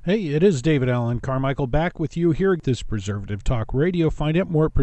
Hey, it is David Allen Carmichael back with you here at this Preservative Talk Radio. Find out more at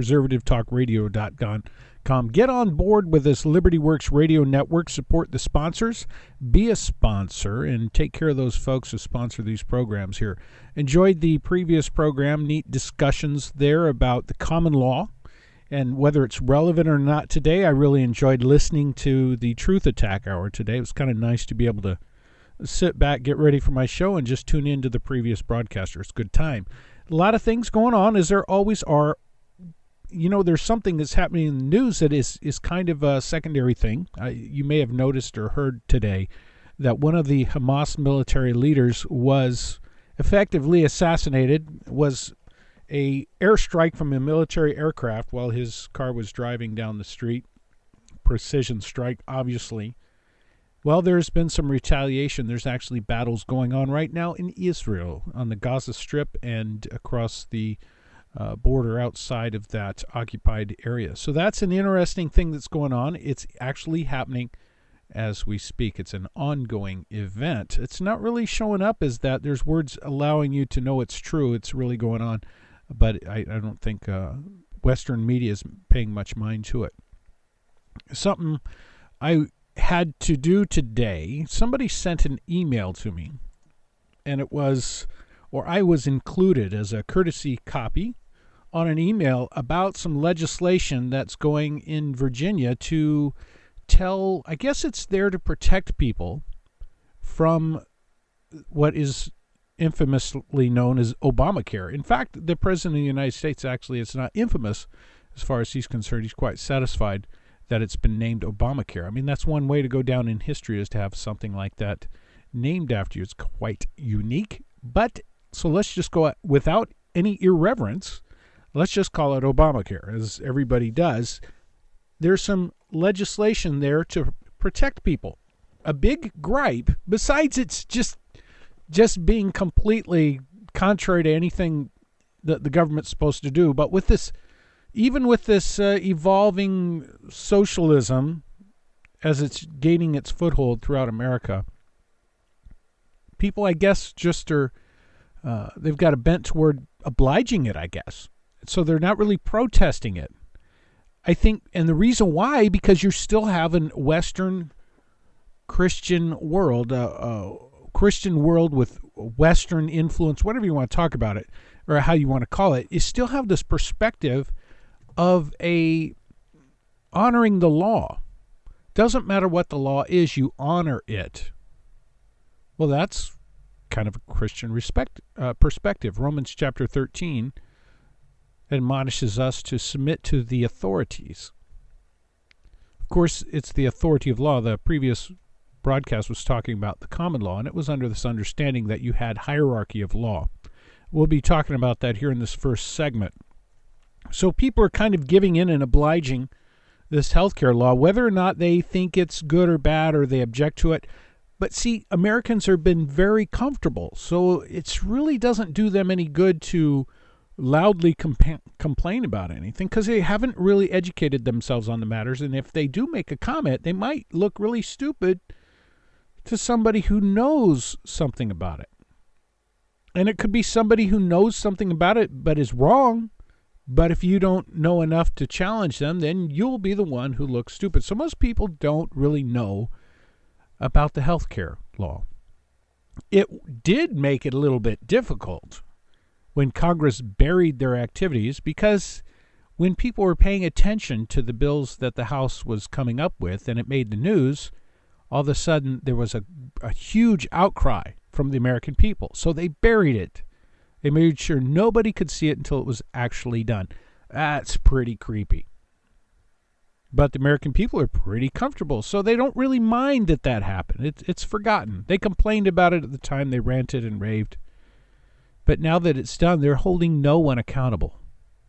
preservativetalkradio.com. Get on board with this Liberty Works radio network. Support the sponsors. Be a sponsor and take care of those folks who sponsor these programs here. Enjoyed the previous program. Neat discussions there about the common law and whether it's relevant or not today. I really enjoyed listening to the Truth Attack Hour today. It was kind of nice to be able to sit back, get ready for my show, and just tune into the previous broadcaster. It's a good time. A lot of things going on, as there always are. You know, there's something that's happening in the news that is kind of a secondary thing. You may have noticed or heard today that one of the Hamas military leaders was effectively assassinated, was a airstrike from a military aircraft while his car was driving down the street. Precision strike, obviously. Well, there's been some retaliation. There's actually battles going on right now in Israel, on the Gaza Strip and across the border outside of that occupied area. So that's an interesting thing that's going on. It's actually happening as we speak. It's an ongoing event. It's not really showing up as that. There's words allowing you to know it's true. It's really going on. But I don't think Western media is paying much mind to it. Something I had to do today, somebody sent an email to me, and it was, or I was included as a courtesy copy on an email about some legislation that's going in Virginia to tell, I guess it's there to protect people from what is infamously known as Obamacare. In fact, the President of the United States, actually, it's not infamous as far as he's concerned. He's quite satisfied that it's been named Obamacare. I mean, that's one way to go down in history, is to have something like that named after you. It's quite unique. But, so let's just go, without any irreverence, let's just call it Obamacare, as everybody does. There's some legislation there to protect people. A big gripe, besides it's just being completely contrary to anything that the government's supposed to do, but with this, even with this evolving socialism as it's gaining its foothold throughout America, people, I guess, just are, they've got a bent toward obliging it, I guess. So they're not really protesting it. I think, and the reason why, because you still have a Western Christian world, Christian world with Western influence, whatever you want to talk about it, or how you want to call it, you still have this perspective of a honoring the law. Doesn't matter what the law is, you honor it. Well, that's kind of a Christian perspective. Romans chapter 13 admonishes us to submit to the authorities. Of course, it's the authority of law. The previous broadcast was talking about the common law, and it was under this understanding that you had hierarchy of law. We'll be talking about that here in this first segment. So people are kind of giving in and obliging this healthcare law, whether or not they think it's good or bad or they object to it. But see, Americans have been very comfortable, so it really doesn't do them any good to loudly complain about anything, because they haven't really educated themselves on the matters. And if they do make a comment, they might look really stupid to somebody who knows something about it. And it could be somebody who knows something about it but is wrong. But if you don't know enough to challenge them, then you'll be the one who looks stupid. So most people don't really know about the healthcare law. It did make it a little bit difficult when Congress buried their activities, because when people were paying attention to the bills that the House was coming up with and it made the news, all of a sudden there was a huge outcry from the American people. So they buried it. They made sure nobody could see it until it was actually done. That's pretty creepy. But the American people are pretty comfortable, so they don't really mind that happened. It's forgotten. They complained about it at the time. They ranted and raved. But now that it's done, they're holding no one accountable.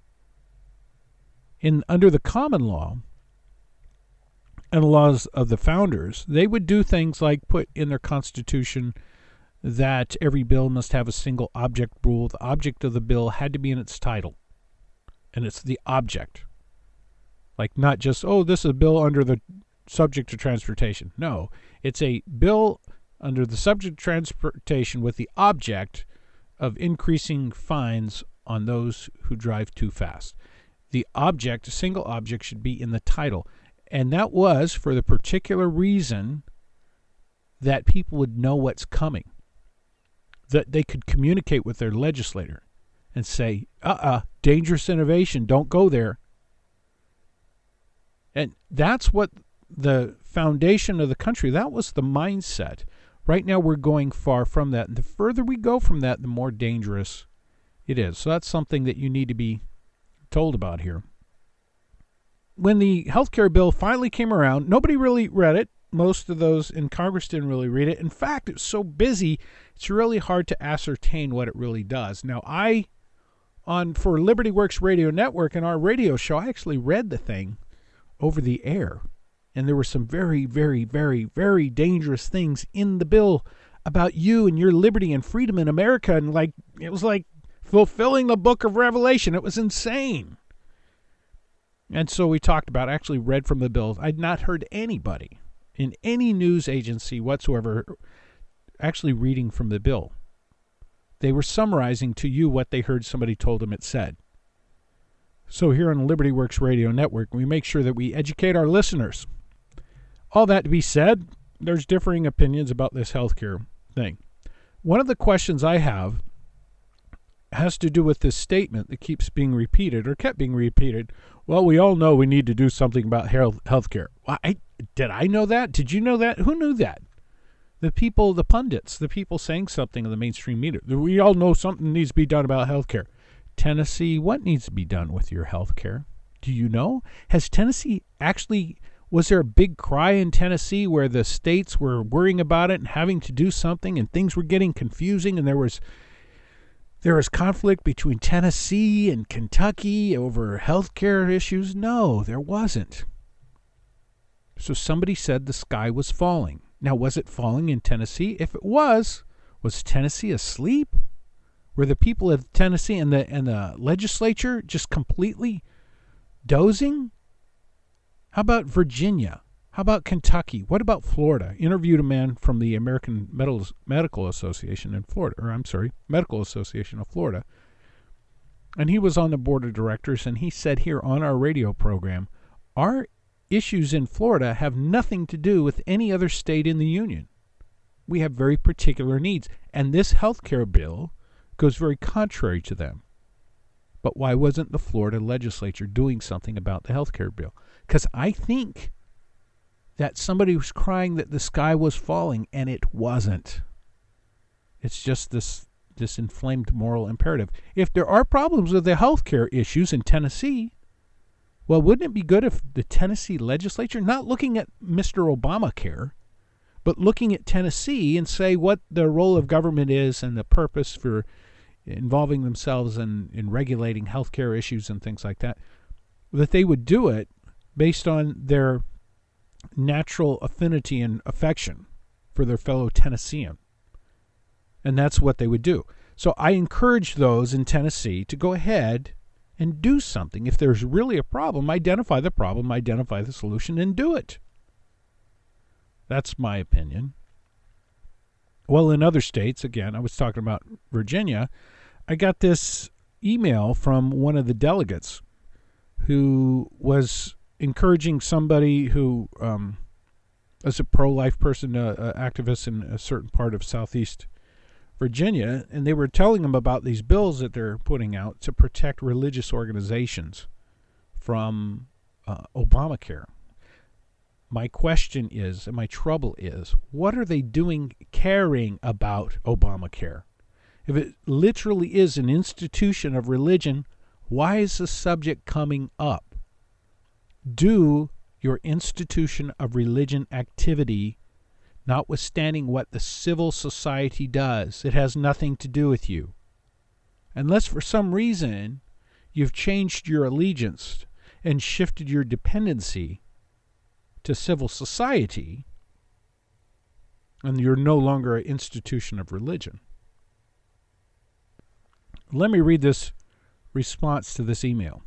Under the common law and the laws of the founders, they would do things like put in their Constitution that every bill must have a single object rule. The object of the bill had to be in its title, and it's the object. Like, not just, oh, this is a bill under the subject of transportation. No, it's a bill under the subject of transportation with the object of increasing fines on those who drive too fast. The object, a single object, should be in the title. And that was for the particular reason that people would know what's coming, that they could communicate with their legislator and say, dangerous innovation, don't go there. And that's what the foundation of the country, that was the mindset. Right now we're going far from that. And the further we go from that, the more dangerous it is. So that's something that you need to be told about here. When the health care bill finally came around, nobody really read it. Most of those in Congress didn't really read it. In fact, it's so busy, it's really hard to ascertain what it really does. Now, for Liberty Works Radio Network and our radio show, I actually read the thing over the air. And there were some very, very, very, very dangerous things in the bill about you and your liberty and freedom in America. And it was like fulfilling the book of Revelation. It was insane. And so we talked about, actually read from the bill. I'd not heard anybody in any news agency whatsoever actually reading from the bill. They were summarizing to you what they heard somebody told them it said. So here on Liberty Works Radio Network, we make sure that we educate our listeners. All that to be said, there's differing opinions about this healthcare thing. One of the questions I have has to do with this statement that keeps being repeated, or kept being repeated. Well, we all know we need to do something about healthcare. Well, did I know that? Did you know that? Who knew that? The people, the pundits, the people saying something in the mainstream media. We all know something needs to be done about healthcare. Tennessee, what needs to be done with your healthcare? Do you know? Has Tennessee actually... Was there a big cry in Tennessee where the states were worrying about it and having to do something, and things were getting confusing, and there was conflict between Tennessee and Kentucky over health care issues? No, there wasn't. So somebody said the sky was falling. Now, was it falling in Tennessee? If it was Tennessee asleep? Were the people of Tennessee and the legislature just completely dozing? How about Virginia? How about Kentucky? What about Florida? Interviewed a man from the American Medical Association in Florida, Medical Association of Florida. And he was on the board of directors, and he said here on our radio program, our issues in Florida have nothing to do with any other state in the union. We have very particular needs, and this health care bill goes very contrary to them. But why wasn't the Florida legislature doing something about the health care bill? Because I think that somebody was crying that the sky was falling, and it wasn't. It's just this inflamed moral imperative. If there are problems with the health care issues in Tennessee, well, wouldn't it be good if the Tennessee legislature, not looking at Mr. Obamacare, but looking at Tennessee and say what the role of government is and the purpose for involving themselves in regulating health care issues and things like that, that they would do it based on their natural affinity and affection for their fellow Tennessean. And that's what they would do. So I encourage those in Tennessee to go ahead and do something. If there's really a problem, identify the solution, and do it. That's my opinion. Well, in other states, again, I was talking about Virginia, I got this email from one of the delegates who was encouraging somebody who is a pro-life person, activist in a certain part of southeast Virginia, and they were telling him about these bills that they're putting out to protect religious organizations from Obamacare. My question is, and my trouble is, what are they doing caring about Obamacare? If it literally is an institution of religion, why is the subject coming up? Do your institution of religion activity, notwithstanding what the civil society does. It has nothing to do with you. Unless for some reason you've changed your allegiance and shifted your dependency to civil society, and you're no longer an institution of religion. Let me read this response to this email.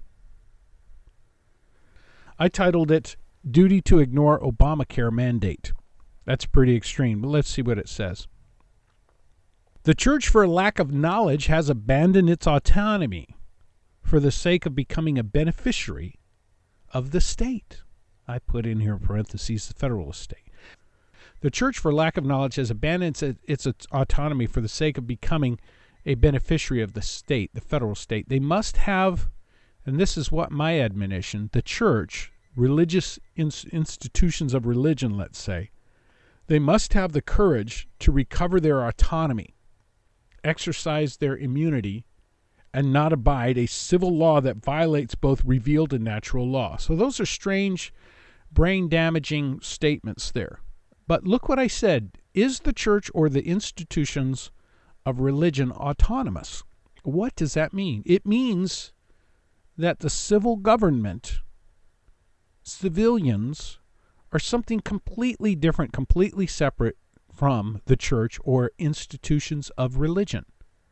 I titled it, Duty to Ignore Obamacare Mandate. That's pretty extreme, but let's see what it says. The church, for lack of knowledge, has abandoned its autonomy for the sake of becoming a beneficiary of the state. I put in here in parentheses the federal estate. The church, for lack of knowledge, has abandoned its autonomy for the sake of becoming a beneficiary of the state, the federal state. They must have, and this is what my admonition, the church, religious institutions of religion, let's say, they must have the courage to recover their autonomy, exercise their immunity, and not abide a civil law that violates both revealed and natural law. So those are strange, brain-damaging statements there. But look what I said. Is the church or the institutions of religion autonomous? What does that mean? It means that the civil government, civilians, are something completely different, completely separate from the church or institutions of religion.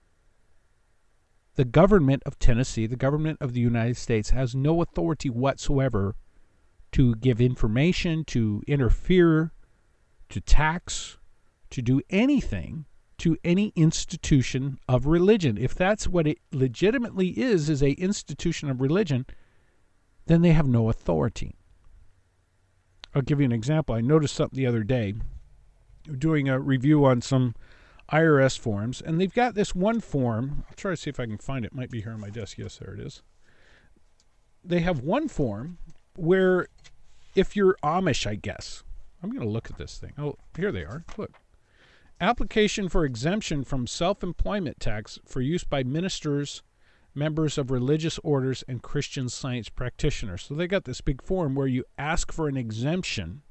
The government of Tennessee, the government of the United States, has no authority whatsoever to give information, to interfere, to tax, to do anything to any institution of religion. If that's what it legitimately is a institution of religion, then they have no authority. I'll give you an example. I noticed something the other day, doing a review on some IRS forms, and they've got this one form. I'll try to see if I can find it. It might be here on my desk. Yes, there it is. They have one form where if you're Amish, I guess. I'm going to look at this thing. Oh, here they are. Look. Application for exemption from self-employment tax for use by ministers, members of religious orders, and Christian Science practitioners. So they got this big form where you ask for an exemption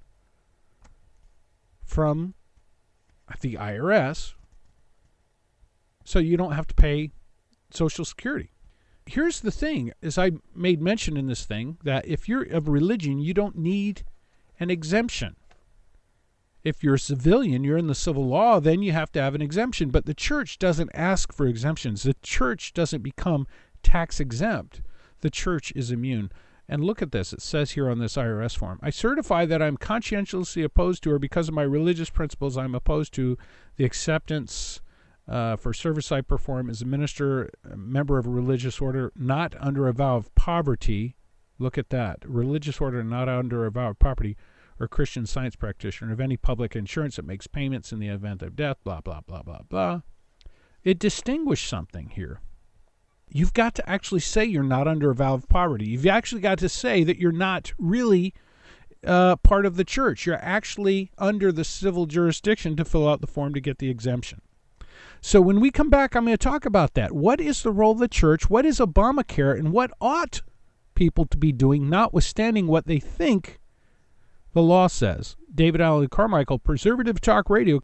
from the IRS so you don't have to pay Social Security. Here's the thing, as I made mention in this thing, that if you're of religion, you don't need an exemption. If you're a civilian, you're in the civil law, then you have to have an exemption. But the church doesn't ask for exemptions. The church doesn't become tax exempt. The church is immune. And look at this. It says here on this IRS form, I certify that I'm conscientiously opposed to, or because of my religious principles, I'm opposed to the acceptance for service I perform as a minister, a member of a religious order, not under a vow of poverty. Look at that. Religious order not under a vow of poverty, or Christian Science practitioner of any public insurance that makes payments in the event of death, blah, blah, blah, blah, blah. It distinguished something here. You've got to actually say you're not under a vow of poverty. You've actually got to say that you're not really part of the church. You're actually under the civil jurisdiction to fill out the form to get the exemption. So when we come back, I'm going to talk about that. What is the role of the church? What is Obamacare? And what ought people to be doing, notwithstanding what they think the law says? David Allen Carmichael, Preservative Talk Radio.